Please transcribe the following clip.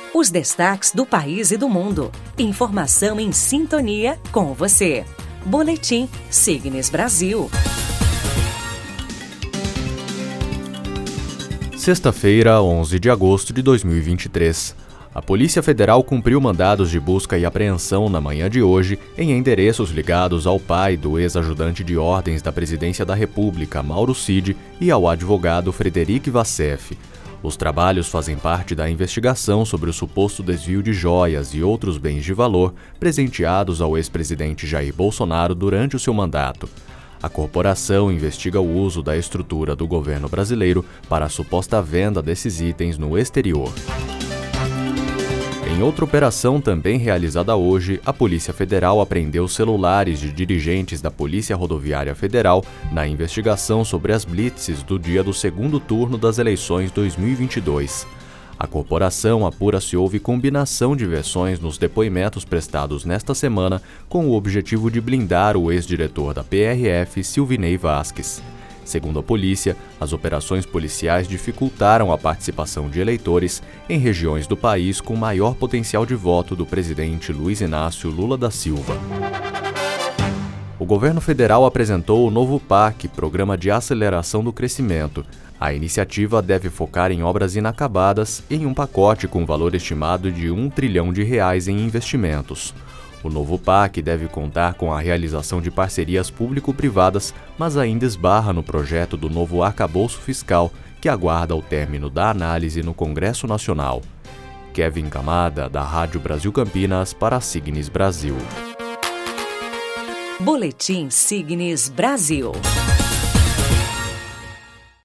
Os destaques do país e do mundo. Informação em sintonia com você. Boletim Signes Brasil. Sexta-feira, 11 de agosto de 2023. A Polícia Federal cumpriu mandados de busca e apreensão na manhã de hoje em endereços ligados ao pai do ex-ajudante de ordens da Presidência da República, Mauro Cid, e ao advogado Frederic Vassef. Os trabalhos fazem parte da investigação sobre o suposto desvio de joias e outros bens de valor presenteados ao ex-presidente Jair Bolsonaro durante o seu mandato. A corporação investiga o uso da estrutura do governo brasileiro para a suposta venda desses itens no exterior. Em outra operação também realizada hoje, a Polícia Federal apreendeu celulares de dirigentes da Polícia Rodoviária Federal na investigação sobre as blitzes do dia do segundo turno das eleições 2022. A corporação apura se houve combinação de versões nos depoimentos prestados nesta semana com o objetivo de blindar o ex-diretor da PRF, Silvinei Vasquez. Segundo a polícia, as operações policiais dificultaram a participação de eleitores em regiões do país com maior potencial de voto do presidente Luiz Inácio Lula da Silva. O governo federal apresentou o novo PAC, Programa de Aceleração do Crescimento. A iniciativa deve focar em obras inacabadas em um pacote com valor estimado de R$1 trilhão em investimentos. O novo PAC deve contar com a realização de parcerias público-privadas, mas ainda esbarra no projeto do novo arcabouço fiscal, que aguarda o término da análise no Congresso Nacional. Kevin Camada, da Rádio Brasil Campinas, para a Signes Brasil. Boletim Signes Brasil.